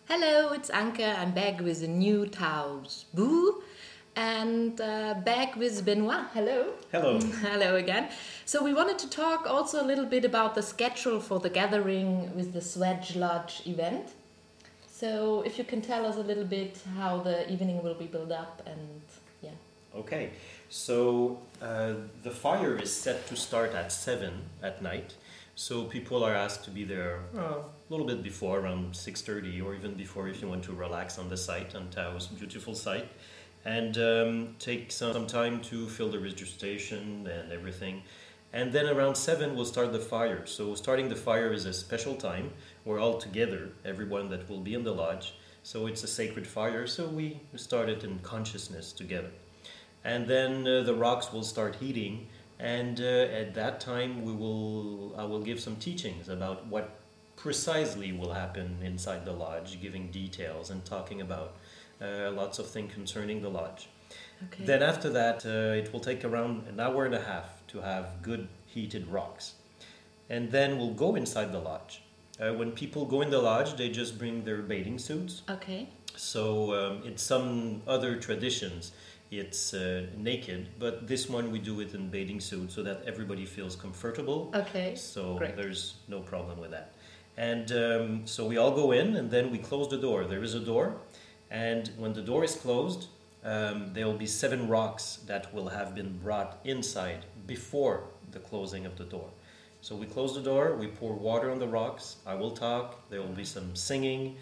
Hello, it's Anke. I'm back with a new Taos Boo and back with Benoit. Hello. Hello. Hello again. So we wanted to talk also a little bit about the schedule for the gathering with the Swedge Lodge event. So if you can tell us a little bit how the evening will be built up and yeah. Okay, so the fire is set to start at 7 at night. So people are asked to be there a little bit before, around 6:30, or even before if you want to relax on the site, on Tao's beautiful site, and take some time to fill the registration and everything. And then around 7 we'll start the fire. So starting the fire is a special time. We're all together, everyone that will be in the lodge. So it's a sacred fire, so we start it in consciousness together. And then the rocks will start heating, and at that time I will give some teachings about what precisely will happen inside the lodge, giving details and talking about lots of things concerning the lodge. Okay. Then after that, it will take around an hour and a half to have good heated rocks. And then we'll go inside the lodge. When people go in the lodge, they just bring their bathing suits. Okay. So in some other traditions, it's naked, but this one we do it in bathing suit so that everybody feels comfortable. Okay. So Great. there's no problem with that. And so we all go in, and then we close the door. There is a door, and when the door is closed, there will be 7 rocks that will have been brought inside before the closing of the door. So we close the door, we pour water on the rocks, I will talk, there will be some singing,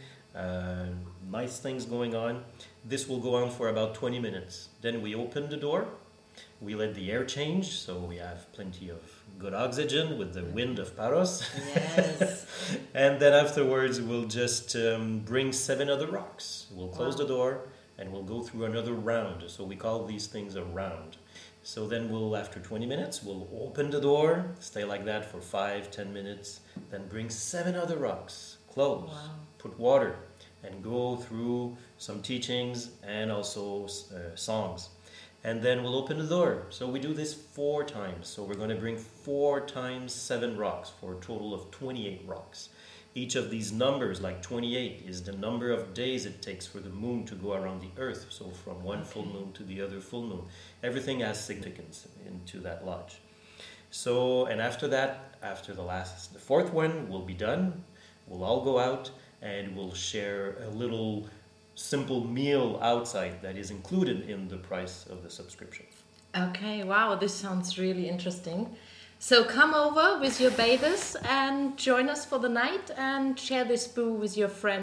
nice things going on. This will go on for about 20 minutes. Then we open the door, we let the air change, so we have plenty of good oxygen with the wind of Paros. Yes. And then afterwards we'll just bring 7 other rocks. We'll close the door and we'll go through another round. So we call these things a round. So then after 20 minutes, we'll open the door, stay like that for 5-10 minutes, then bring 7 other rocks, close, put water, and go through some teachings and also songs. And then we'll open the door. So we do this 4 times. So we're going to bring 4 times 7 rocks for a total of 28 rocks. Each of these numbers, like 28, is the number of days it takes for the moon to go around the earth. So from one full moon to the other full moon. Everything has significance into that lodge. So, and after that, after the 4th one will be done. We'll all go out and we'll share a little simple meal outside that is included in the price of the subscription. Okay, wow, this sounds really interesting. So come over with your bathers and join us for the night and share this boo with your friends.